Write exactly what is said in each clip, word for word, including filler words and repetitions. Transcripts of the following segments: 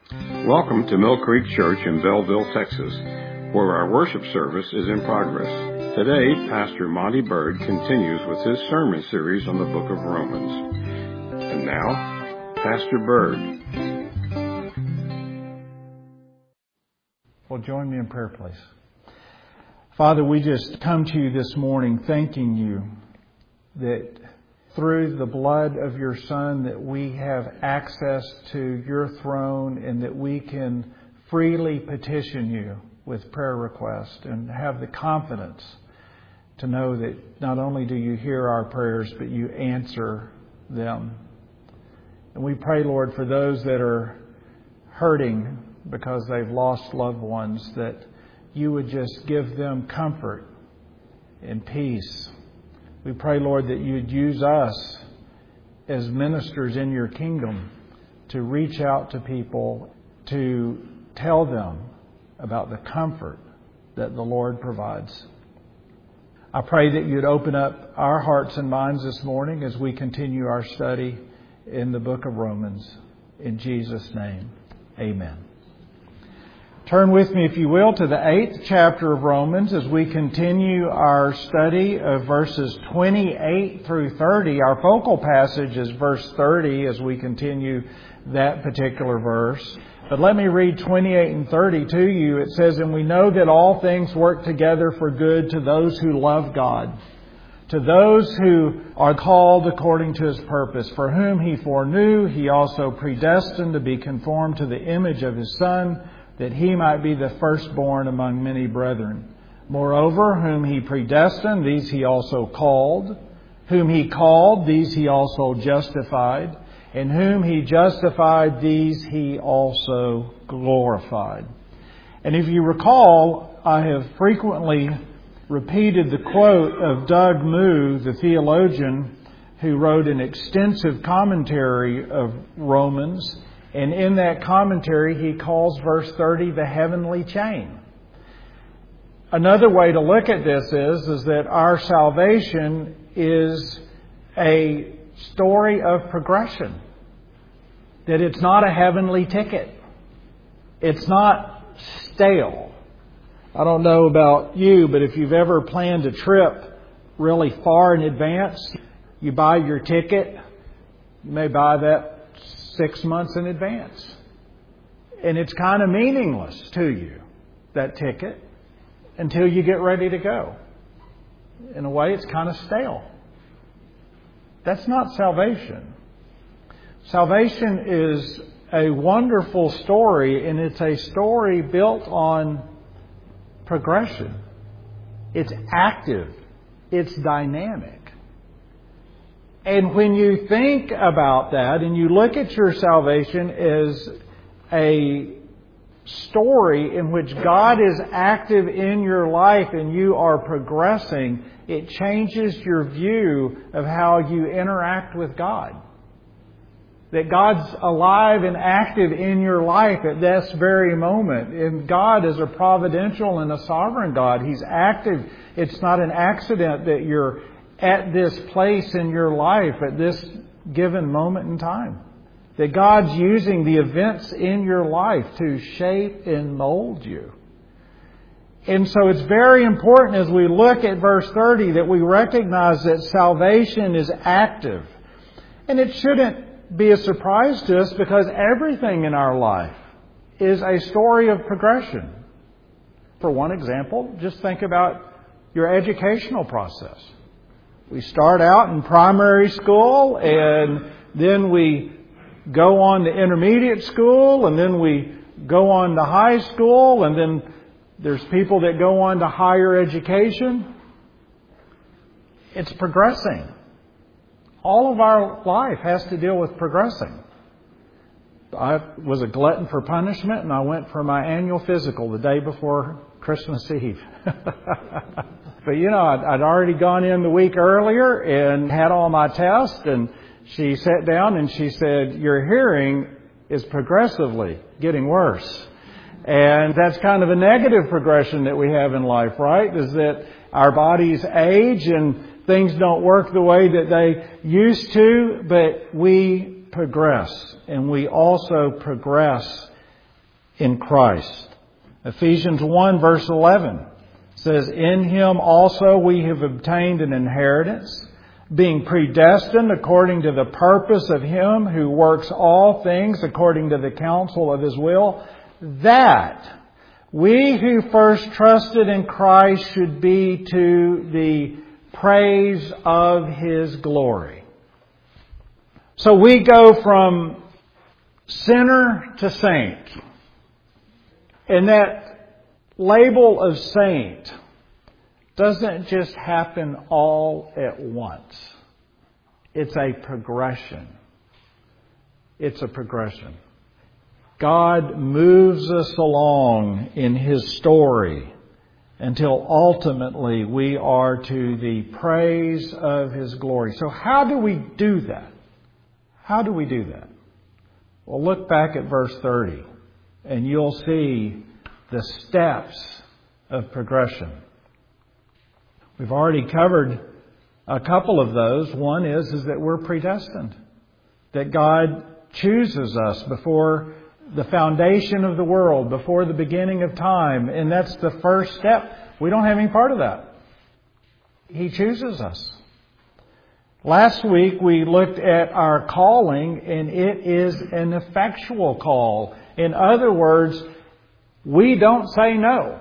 Welcome to Mill Creek Church in Belleville, Texas, where our worship service is in progress. Today, Pastor Monty Bird continues with his sermon series on the book of Romans. And now, Pastor Bird. Well, join me in prayer, please. Father, we just come to you this morning thanking you that through the blood of your Son that we have access to your throne and that we can freely petition you with prayer requests and have the confidence to know that not only do you hear our prayers, but you answer them. And we pray, Lord, for those that are hurting because they've lost loved ones, that you would just give them comfort and peace. We pray, Lord, that you'd use us as ministers in your kingdom to reach out to people, to tell them about the comfort that the Lord provides. I pray that you'd open up our hearts and minds this morning as we continue our study in the book of Romans. In Jesus' name, amen. Turn with me, if you will, to the eighth chapter of Romans as we continue our study of verses twenty-eight through thirty. Our focal passage is verse thirty as we continue that particular verse. But let me read twenty-eight and thirty to you. It says, "And we know that all things work together for good to those who love God, to those who are called according to His purpose. For whom He foreknew, He also predestined to be conformed to the image of His Son, that He might be the firstborn among many brethren. Moreover, whom He predestined, these He also called. Whom He called, these He also justified. And whom He justified, these He also glorified." And if you recall, I have frequently repeated the quote of Doug Moo, the theologian who wrote an extensive commentary of Romans. And in that commentary, he calls verse thirty the heavenly chain. Another way to look at this is, is that our salvation is a story of progression. That it's not a heavenly ticket. It's not stale. I don't know about you, but if you've ever planned a trip really far in advance, you buy your ticket, you may buy that six months in advance. And it's kind of meaningless to you, that ticket, until you get ready to go. In a way, it's kind of stale. That's not salvation. Salvation is a wonderful story, and it's a story built on progression. It's active. It's dynamic. And when you think about that and you look at your salvation as a story in which God is active in your life and you are progressing, it changes your view of how you interact with God. That God's alive and active in your life at this very moment. And God is a providential and a sovereign God. He's active. It's not an accident that you're at this place in your life at this given moment in time. That God's using the events in your life to shape and mold you. And so it's very important as we look at verse thirty that we recognize that salvation is active. And it shouldn't be a surprise to us because everything in our life is a story of progression. For one example, just think about your educational process. We start out in primary school and then we go on to intermediate school and then we go on to high school and then there's people that go on to higher education. It's progressing. All of our life has to deal with progressing. I was a glutton for punishment and I went for my annual physical the day before Christmas Eve. But you know, I'd, I'd already gone in the week earlier and had all my tests, and she sat down and she said, "Your hearing is progressively getting worse." And that's kind of a negative progression that we have in life, right? Is that our bodies age and things don't work the way that they used to, but we progress. And we also progress in Christ. Ephesians one verse eleven says, "In Him also we have obtained an inheritance, being predestined according to the purpose of Him who works all things according to the counsel of His will, that we who first trusted in Christ should be to the praise of His glory." So we go from sinner to saint. And that label of saint doesn't just happen all at once. It's a progression. It's a progression. God moves us along in His story until ultimately we are to the praise of His glory. So how do we do that? How do we do that? Well, look back at verse thirty and you'll see the steps of progression. We've already covered a couple of those. One is, is that we're predestined. That God chooses us before the foundation of the world, before the beginning of time. And that's the first step. We don't have any part of that. He chooses us. Last week we looked at our calling, and it is an effectual call. In other words, we don't say no.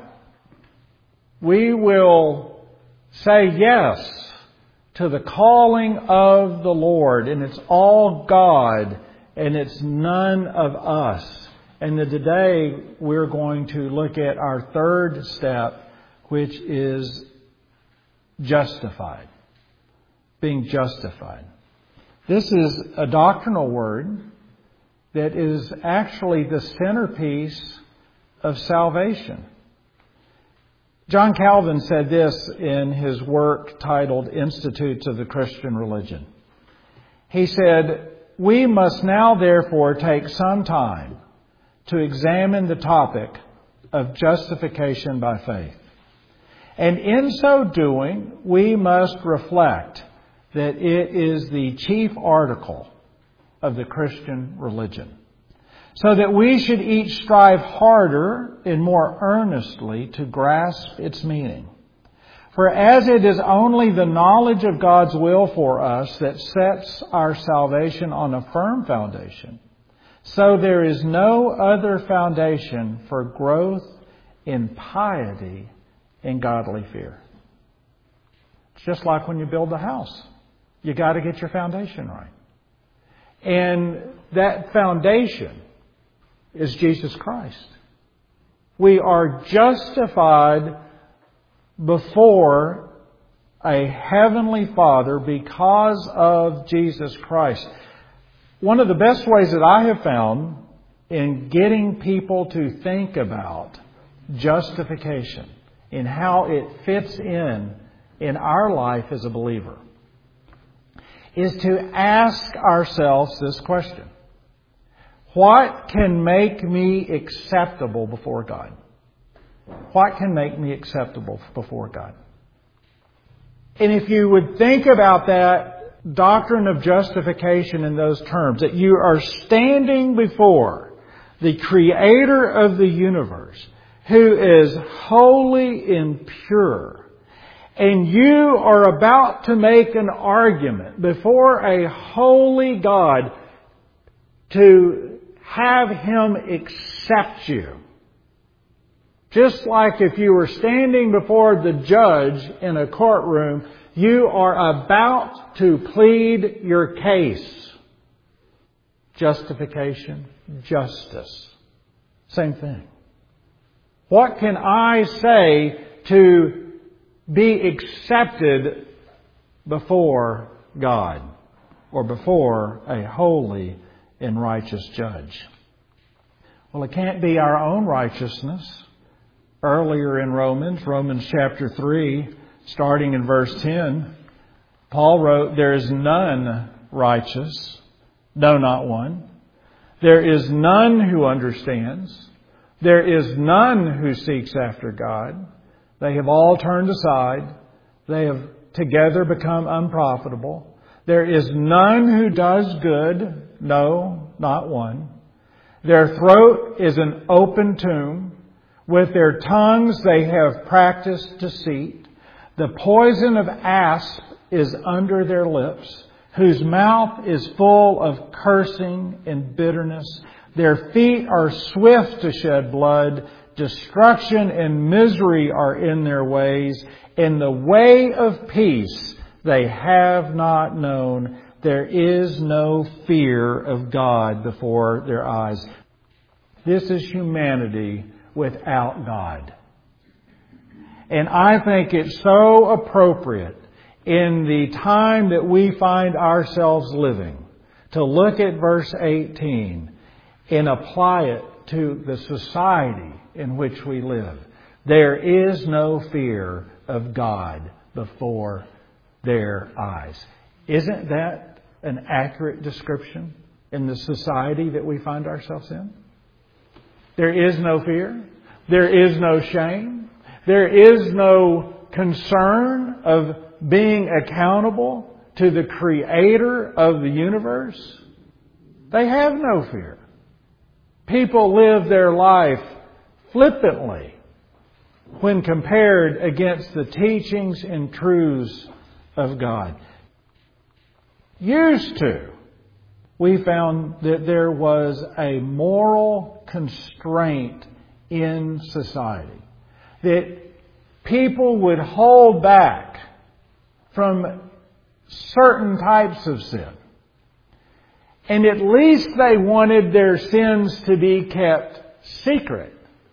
We will say yes to the calling of the Lord. And it's all God, and it's none of us. And today we're going to look at our third step, which is justified. Being justified. This is a doctrinal word that is actually the centerpiece of salvation. John Calvin said this in his work titled Institutes of the Christian Religion. He said, "We must now therefore take some time to examine the topic of justification by faith. And in so doing, we must reflect that it is the chief article of the Christian religion, so that we should each strive harder and more earnestly to grasp its meaning. For as it is only the knowledge of God's will for us that sets our salvation on a firm foundation, so there is no other foundation for growth in piety and godly fear." It's just like when you build a house. You got to get your foundation right. And that foundation is Jesus Christ. We are justified before a heavenly Father because of Jesus Christ. One of the best ways that I have found in getting people to think about justification and how it fits in in our life as a believer is to ask ourselves this question: what can make me acceptable before God? What can make me acceptable before God? And if you would think about that doctrine of justification in those terms, that you are standing before the Creator of the universe, who is holy and pure, and you are about to make an argument before a holy God to have Him accept you. Just like if you were standing before the judge in a courtroom, you are about to plead your case. Justification, justice. Same thing. What can I say to be accepted before God or before a holy and righteous judge? Well, it can't be our own righteousness. Earlier in Romans, Romans chapter three, starting in verse ten, Paul wrote, "There is none righteous, no, not one. There is none who understands. There is none who seeks after God. They have all turned aside. They have together become unprofitable. There is none who does good, no, not one. Their throat is an open tomb. With their tongues they have practiced deceit. The poison of asp is under their lips, whose mouth is full of cursing and bitterness. Their feet are swift to shed blood. Destruction and misery are in their ways. In the way of peace they have not known. There is no fear of God before their eyes. This is humanity without God. And I think it's so appropriate in the time that we find ourselves living to look at verse eighteen and apply it to the society in which we live. There is no fear of God before their eyes. Isn't that an accurate description in the society that we find ourselves in? There is no fear. There is no shame. There is no concern of being accountable to the Creator of the universe. They have no fear. People live their life flippantly when compared against the teachings and truths of God. Used to, we found that there was a moral constraint in society. That people would hold back from certain types of sin. And at least they wanted their sins to be kept secret.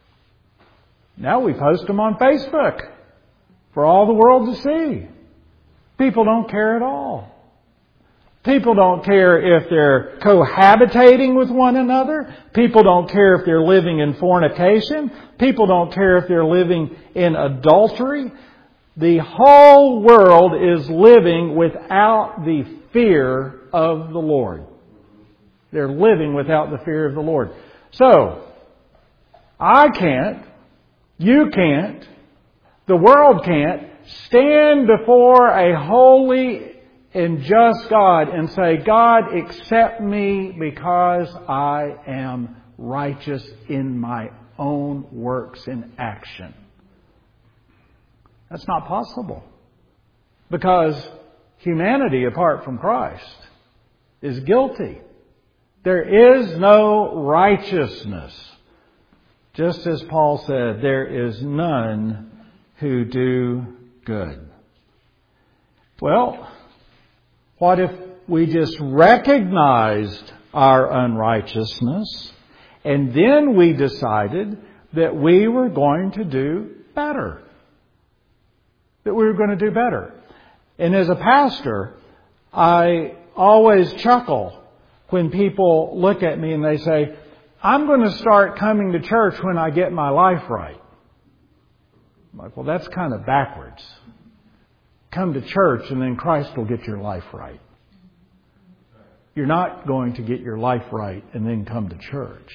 Now we post them on Facebook for all the world to see. People don't care at all. People don't care if they're cohabitating with one another. People don't care if they're living in fornication. People don't care if they're living in adultery. The whole world is living without the fear of the Lord. They're living without the fear of the Lord. So, I can't, you can't, the world can't stand before a holy and just God and say, God, accept me because I am righteous in my own works and action. That's not possible. Because humanity apart from Christ is guilty. There is no righteousness. Just as Paul said, there is none who do good. Well, what if we just recognized our unrighteousness and then we decided that we were going to do better? That we were going to do better. And as a pastor, I always chuckle when people look at me and they say, I'm going to start coming to church when I get my life right. I'm like, well, that's kind of backwards. Come to church and then Christ will get your life right. You're not going to get your life right and then come to church.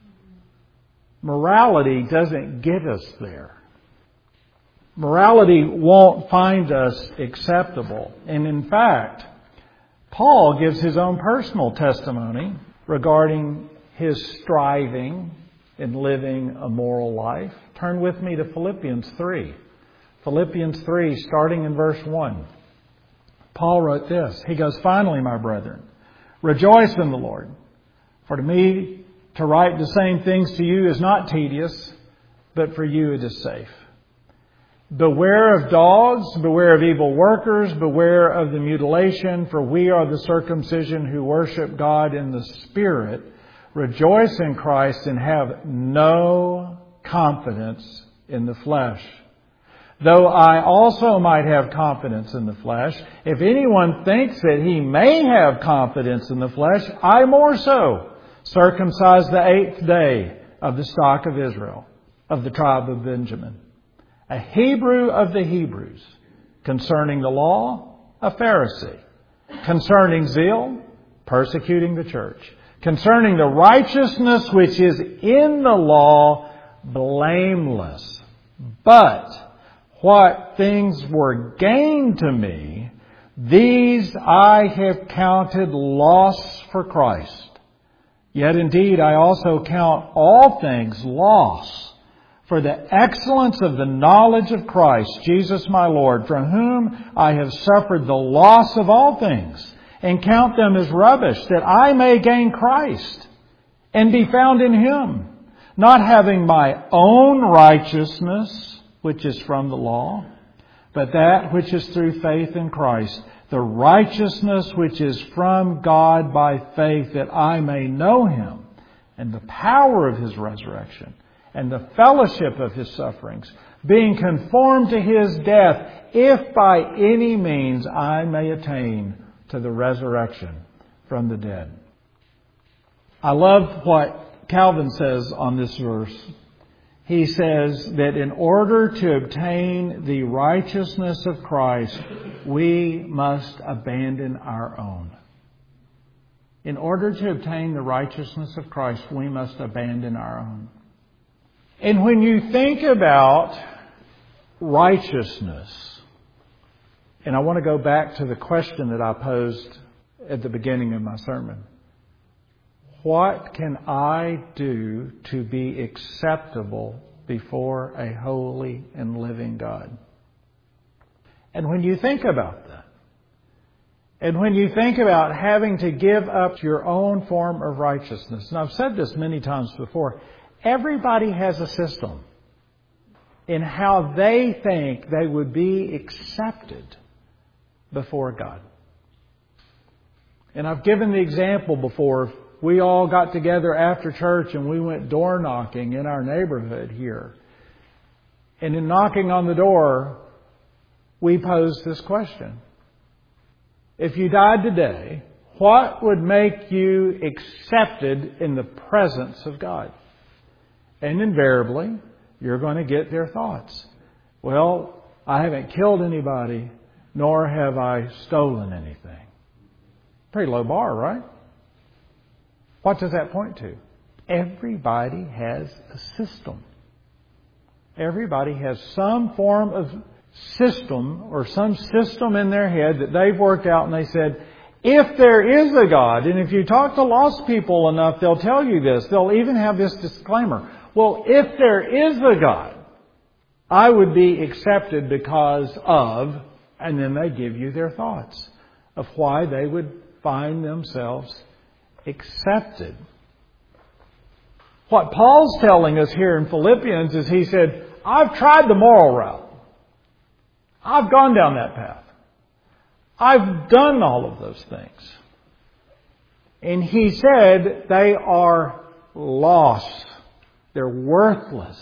Morality doesn't get us there. Morality won't find us acceptable. And in fact, Paul gives his own personal testimony regarding his striving in living a moral life. Turn with me to Philippians three. Philippians three, starting in verse one. Paul wrote this. He goes, finally, my brethren, rejoice in the Lord. For to me, to write the same things to you is not tedious, but for you it is safe. Beware of dogs, beware of evil workers, beware of the mutilation, for we are the circumcision who worship God in the Spirit, rejoice in Christ, and have no confidence in the flesh. Though I also might have confidence in the flesh, if anyone thinks that he may have confidence in the flesh, I more so, circumcised the eighth day of the stock of Israel, of the tribe of Benjamin. A Hebrew of the Hebrews, concerning the law, a Pharisee, concerning zeal, persecuting the church, concerning the righteousness which is in the law, blameless. But what things were gain to me, these I have counted loss for Christ. Yet indeed I also count all things loss for the excellence of the knowledge of Christ, Jesus my Lord, from whom I have suffered the loss of all things, and count them as rubbish, that I may gain Christ and be found in Him, not having my own righteousness, which is from the law, but that which is through faith in Christ, the righteousness which is from God by faith, that I may know Him and the power of His resurrection and the fellowship of His sufferings, being conformed to His death, if by any means I may attain to the resurrection from the dead. I love what Calvin says on this verse. He says that in order to obtain the righteousness of Christ, we must abandon our own. In order to obtain the righteousness of Christ, we must abandon our own. And when you think about righteousness, and I want to go back to the question that I posed at the beginning of my sermon. What can I do to be acceptable before a holy and living God? And when you think about that, and when you think about having to give up your own form of righteousness, and I've said this many times before, everybody has a system in how they think they would be accepted before God. And I've given the example before. We all got together after church and we went door knocking in our neighborhood here. And in knocking on the door, we posed this question. If you died today, what would make you accepted in the presence of God? And invariably, you're going to get their thoughts. Well, I haven't killed anybody, nor have I stolen anything. Pretty low bar, right? What does that point to? Everybody has a system. Everybody has some form of system or some system in their head that they've worked out, and they said, if there is a God, and if you talk to lost people enough, they'll tell you this. They'll even have this disclaimer. Well, if there is a God, I would be accepted because of, and then they give you their thoughts of why they would find themselves accepted. What Paul's telling us here in Philippians is he said, I've tried the moral route. I've gone down that path. I've done all of those things. And he said they are lost. They're worthless.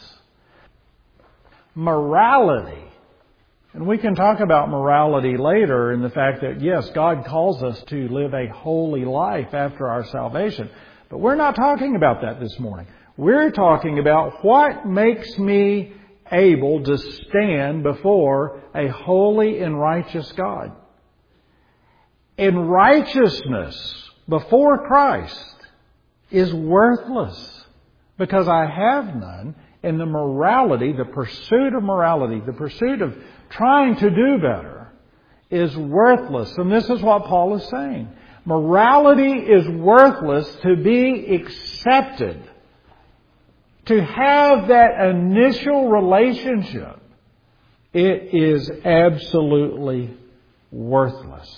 Morality. And we can talk about morality later in the fact that, yes, God calls us to live a holy life after our salvation. But we're not talking about that this morning. We're talking about what makes me able to stand before a holy and righteous God. And righteousness before Christ is worthless because I have none. And the morality, the pursuit of morality, the pursuit of trying to do better is worthless. And this is what Paul is saying. Morality is worthless to be accepted. To have that initial relationship, it is absolutely worthless.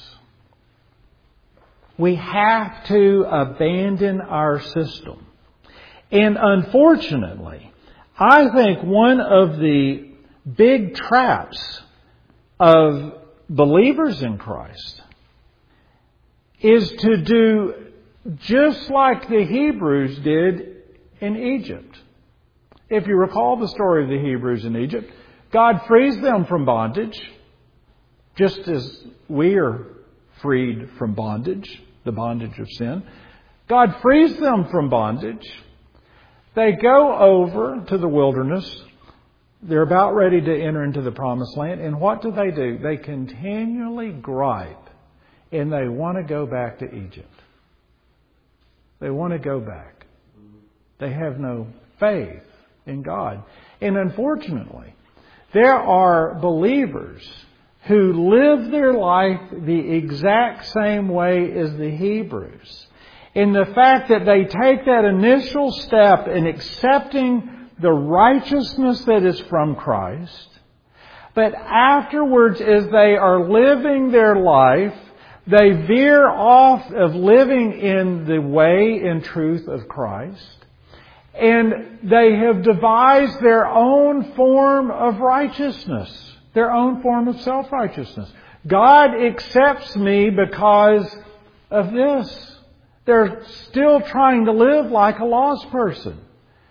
We have to abandon our system. And unfortunately, I think one of the big traps of believers in Christ is to do just like the Hebrews did in Egypt. If you recall the story of the Hebrews in Egypt, God frees them from bondage, just as we are freed from bondage, the bondage of sin. God frees them from bondage. They go over to the wilderness. They're about ready to enter into the promised land. And what do they do? They continually gripe. And they want to go back to Egypt. They want to go back. They have no faith in God. And unfortunately, there are believers who live their life the exact same way as the Hebrews. in the fact that they take that initial step in accepting the righteousness that is from Christ, but afterwards, as they are living their life, they veer off of living in the way and truth of Christ, and they have devised their own form of righteousness, their own form of self-righteousness. God accepts me because of this. They're still trying to live like a lost person.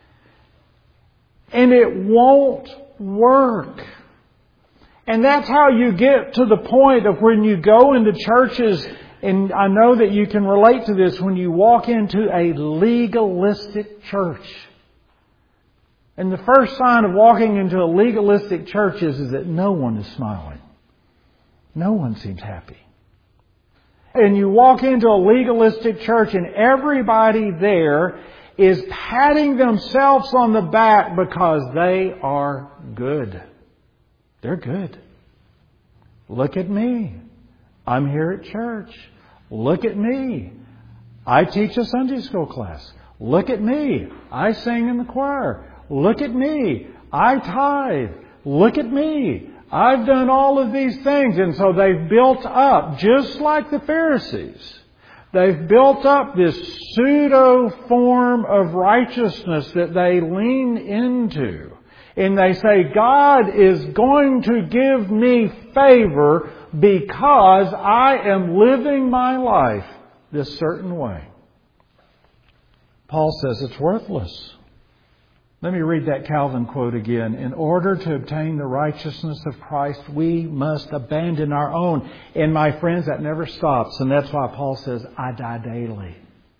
And it won't work. And that's how you get to the point of when you go into churches, and I know that you can relate to this, when you walk into a legalistic church. And the first sign of walking into a legalistic church is, is that no one is smiling. No one seems happy. And you walk into a legalistic church and everybody there is patting themselves on the back because they are good. They're good. Look at me. I'm here at church. Look at me. I teach a Sunday school class. Look at me. I sing in the choir. Look at me. I tithe. Look at me. I've done all of these things. And so they've built up, just like the Pharisees, they've built up this pseudo form of righteousness that they lean into. And they say, God is going to give me favor because I am living my life this certain way. Paul says it's worthless. Let me read that Calvin quote again. In order to obtain the righteousness of Christ, we must abandon our own. And my friends, that never stops. And that's why Paul says, I die daily.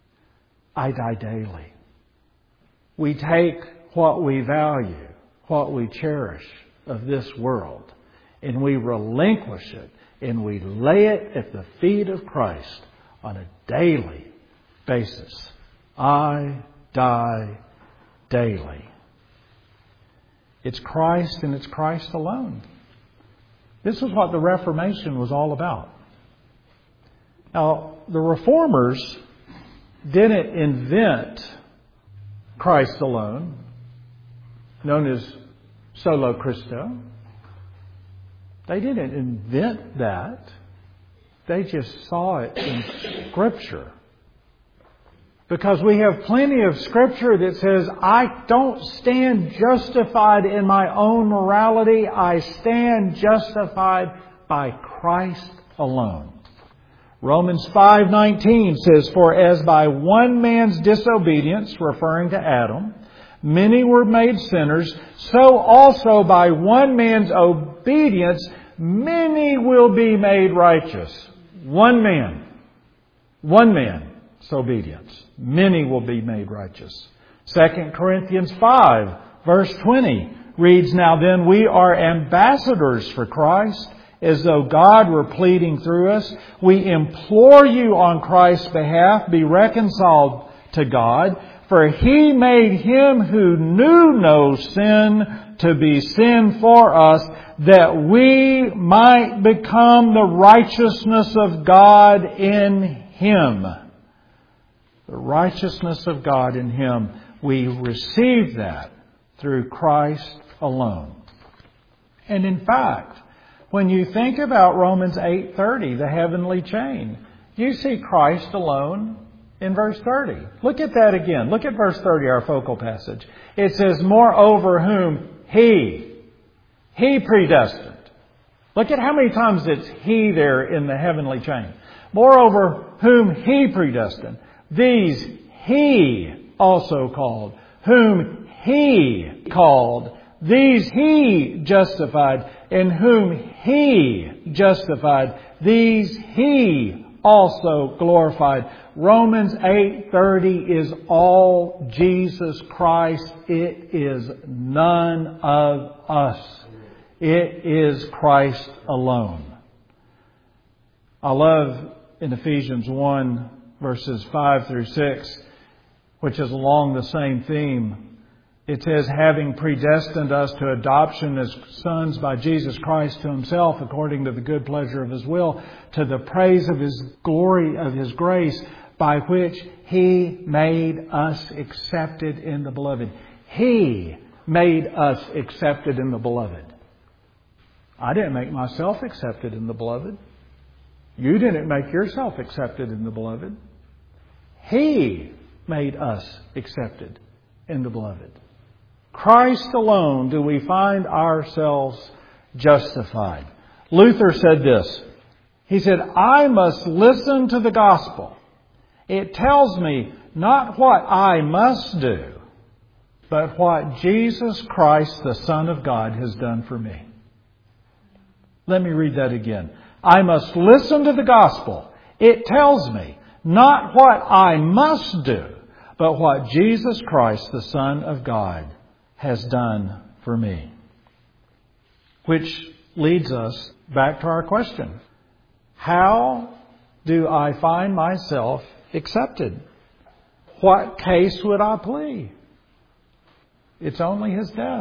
I die daily. We take what we value, what we cherish of this world, and we relinquish it, and we lay it at the feet of Christ on a daily basis. I die daily. It's Christ and it's Christ alone. This is what the Reformation was all about. Now, the Reformers didn't invent Christ alone, known as Solo Christo. They didn't invent that. They just saw it in Scripture. Because we have plenty of Scripture that says, I don't stand justified in my own morality. I stand justified by Christ alone. Romans five nineteen says, For as by one man's disobedience, referring to Adam, many were made sinners, so also by one man's obedience, many will be made righteous. One man. One man's obedience. Many will be made righteous. Second Corinthians five, verse twenty reads, Now then we are ambassadors for Christ, as though God were pleading through us. We implore you on Christ's behalf, be reconciled to God. For He made Him who knew no sin to be sin for us, that we might become the righteousness of God in Him. The righteousness of God in Him. We receive that through Christ alone. And in fact, when you think about Romans eight thirty, the heavenly chain, you see Christ alone in verse thirty. Look at that again. Look at verse thirty, our focal passage. It says, Moreover whom He, He predestined. Look at how many times it's He there in the heavenly chain. Moreover whom He predestined. These He also called. Whom He called. These He justified. And whom He justified. These He also glorified. Romans eight thirty is all Jesus Christ. It is none of us. It is Christ alone. I love in Ephesians one, verses five through six, which is along the same theme. It says, having predestined us to adoption as sons by Jesus Christ to Himself, according to the good pleasure of His will, to the praise of His glory, of His grace, by which He made us accepted in the Beloved. He made us accepted in the Beloved. I didn't make myself accepted in the Beloved. You didn't make yourself accepted in the Beloved. He made us accepted in the Beloved. Christ alone do we find ourselves justified. Luther said this. He said, I must listen to the gospel. It tells me not what I must do, but what Jesus Christ, the Son of God, has done for me. Let me read that again. I must listen to the gospel. It tells me not what I must do, but what Jesus Christ, the Son of God, has done for me. Which leads us back to our question. How do I find myself accepted? What case would I plead? It's only His death.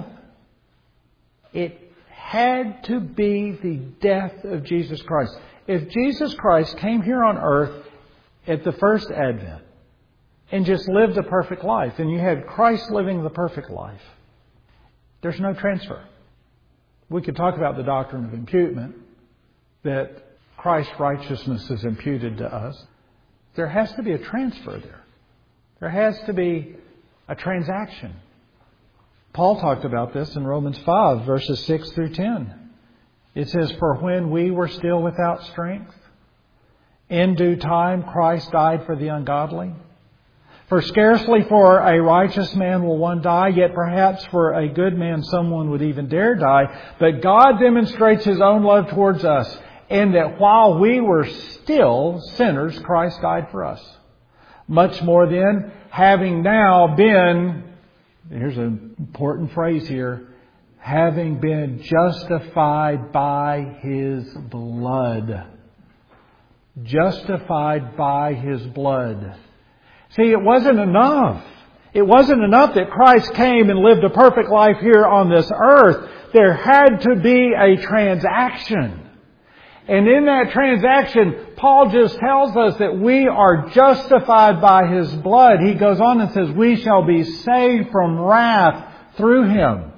It had to be the death of Jesus Christ. If Jesus Christ came here on earth at the first advent and just lived a perfect life, and you had Christ living the perfect life, there's no transfer. We could talk about the doctrine of imputement, that Christ's righteousness is imputed to us. There has to be a transfer there. There has to be a transaction. Paul talked about this in Romans five, verses six through ten. It says, for when we were still without strength, in due time Christ died for the ungodly. For scarcely for a righteous man will one die, yet perhaps for a good man someone would even dare die. But God demonstrates His own love towards us, in that while we were still sinners, Christ died for us. Much more then, having now been, here's an important phrase here, having been justified by His blood. Justified by His blood. See, it wasn't enough. It wasn't enough that Christ came and lived a perfect life here on this earth. There had to be a transaction. And in that transaction, Paul just tells us that we are justified by His blood. He goes on and says, we shall be saved from wrath through Him.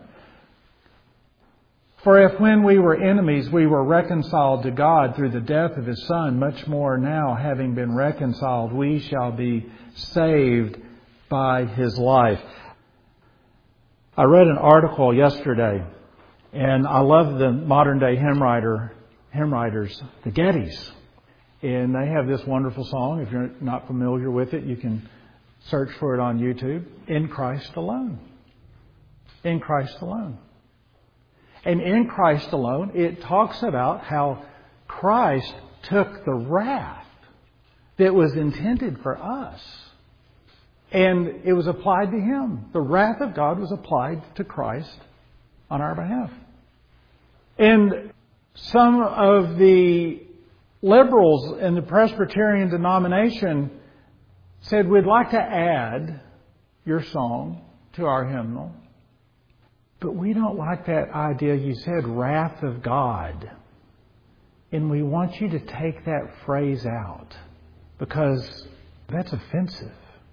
For if when we were enemies, we were reconciled to God through the death of His Son, much more now, having been reconciled, we shall be saved by His life. I read an article yesterday, and I love the modern day hymn writer, hymn writers, the Gettys. And they have this wonderful song. If you're not familiar with it, you can search for it on YouTube. In Christ alone. In Christ alone. And in Christ alone, it talks about how Christ took the wrath that was intended for us, and it was applied to Him. The wrath of God was applied to Christ on our behalf. And some of the liberals in the Presbyterian denomination said, we'd like to add your song to our hymnal. But we don't like that idea. You said wrath of God. And we want you to take that phrase out because that's offensive.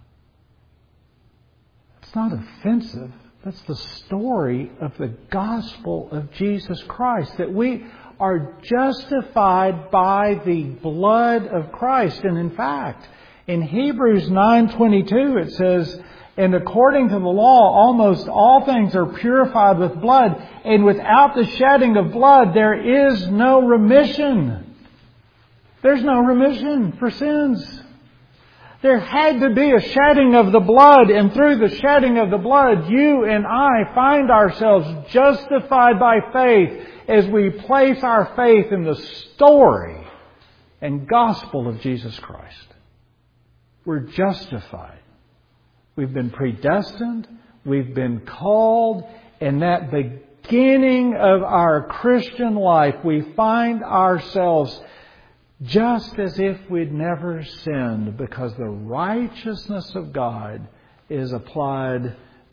It's not offensive. That's the story of the gospel of Jesus Christ. That we are justified by the blood of Christ. And in fact, in Hebrews nine twenty-two it says, and according to the law, almost all things are purified with blood. And without the shedding of blood, there is no remission. There's no remission for sins. There had to be a shedding of the blood. And through the shedding of the blood, you and I find ourselves justified by faith as we place our faith in the story and gospel of Jesus Christ. We're justified. We've been predestined. We've been called. In that beginning of our Christian life, we find ourselves just as if we'd never sinned, because the righteousness of God is applied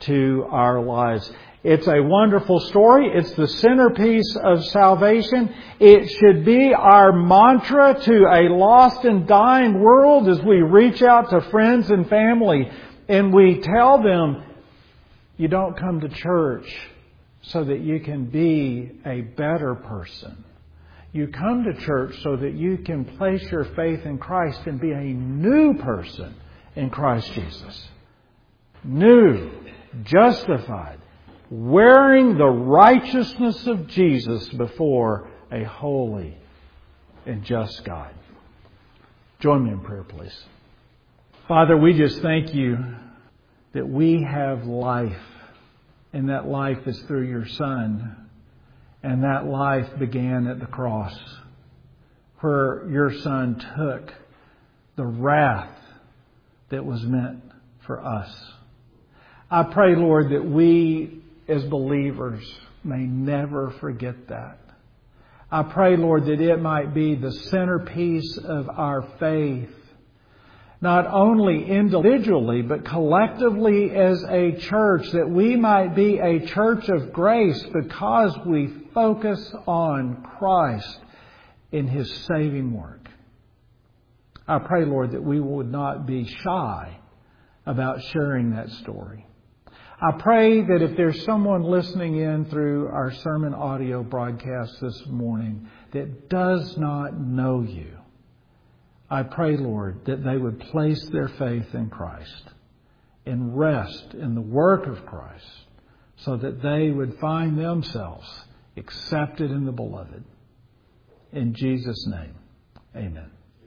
to our lives. It's a wonderful story. It's the centerpiece of salvation. It should be our mantra to a lost and dying world as we reach out to friends and family and we tell them, you don't come to church so that you can be a better person. You come to church so that you can place your faith in Christ and be a new person in Christ Jesus. New, justified, wearing the righteousness of Jesus before a holy and just God. Join me in prayer, please. Father, we just thank you that we have life, and that life is through your Son, and that life began at the cross, where your Son took the wrath that was meant for us. I pray, Lord, that we as believers may never forget that. I pray, Lord, that it might be the centerpiece of our faith, not only individually, but collectively as a church, that we might be a church of grace because we focus on Christ in His saving work. I pray, Lord, that we would not be shy about sharing that story. I pray that if there's someone listening in through our sermon audio broadcast this morning that does not know you, I pray, Lord, that they would place their faith in Christ and rest in the work of Christ so that they would find themselves accepted in the Beloved. In Jesus' name, amen.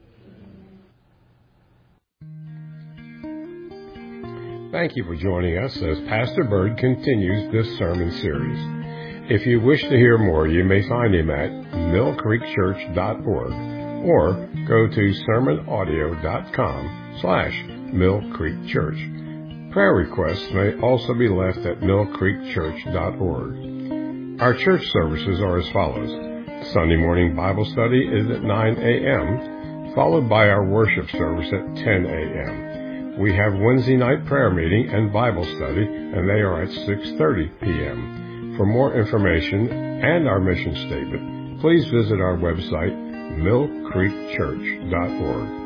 Thank you for joining us as Pastor Bird continues this sermon series. If you wish to hear more, you may find him at mill creek church dot org or go to sermon audio dot com slash Mill Creek Church. Prayer requests may also be left at mill creek church dot org. Our church services are as follows. Sunday morning Bible study is at nine a.m., followed by our worship service at ten a.m. We have Wednesday night prayer meeting and Bible study, and they are at six thirty p.m. For more information and our mission statement, please visit our website, mill creek church dot org.